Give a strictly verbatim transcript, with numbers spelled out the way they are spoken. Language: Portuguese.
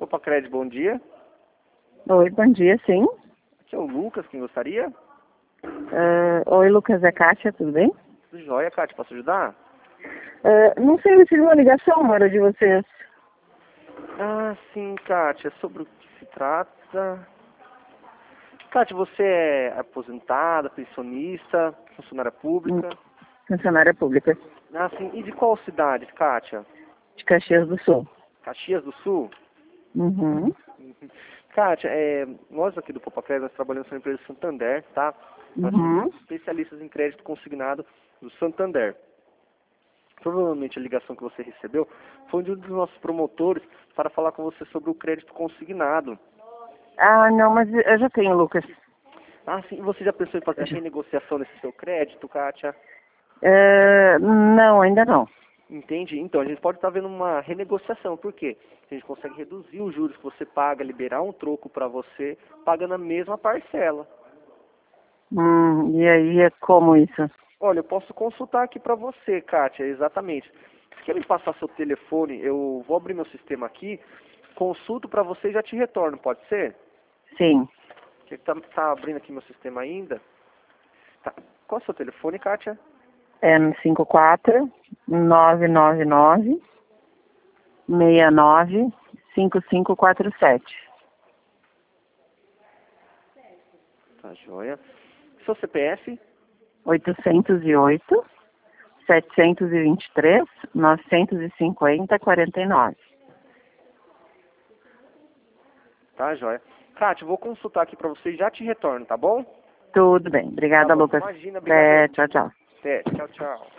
Popacred, bom dia. Oi, bom dia, sim. Aqui é o Lucas, quem gostaria? Uh, oi, Lucas, é Kátia, tudo bem? Tudo jóia, Kátia, posso ajudar? Uh, não sei, eu recebi uma ligação, uma hora de vocês. Ah, sim, Kátia, sobre o que se trata? Kátia, você é aposentada, pensionista, funcionária pública? Funcionária pública Ah, sim. E de qual cidade, Kátia? de Caxias do Sul. Caxias do Sul? Uhum. Uhum. Kátia, é, nós aqui do Popacred, nós trabalhamos na empresa Santander, tá? Nós Uhum. somos especialistas em crédito consignado do Santander. Provavelmente a ligação que você recebeu foi de um dos nossos promotores para falar com você sobre o crédito consignado. Ah, não, mas eu já tenho, Lucas. Ah, sim. E você já pensou em fazer a Já. renegociação desse seu crédito, Kátia? Uh, não, ainda não. Entende? Então, a gente pode estar vendo uma renegociação. Por quê? A gente consegue reduzir os juros que você paga, liberar um troco para você, pagando a mesma parcela. Hum, e aí é como isso? Olha, eu posso consultar aqui para você, Kátia, exatamente. Se quer me passar seu telefone, eu vou abrir meu sistema aqui, consulto para você e já te retorno, pode ser? Sim. Que tá, tá abrindo aqui meu sistema ainda. Tá. Qual é o seu telefone, Kátia? É no cinco quatro nove nove nove seis nove cinco cinco quatro sete. Tá joia. Seu C P F? oitocentos e oito, setecentos e vinte e três, novecentos e cinquenta, quarenta e nove. Tá joia. Kátia, vou consultar aqui para você e já te retorno, tá bom? Tudo bem. Obrigada, Tá bom. Lucas. Imagina, É, obrigado. tchau, tchau. Até. Tchau, tchau.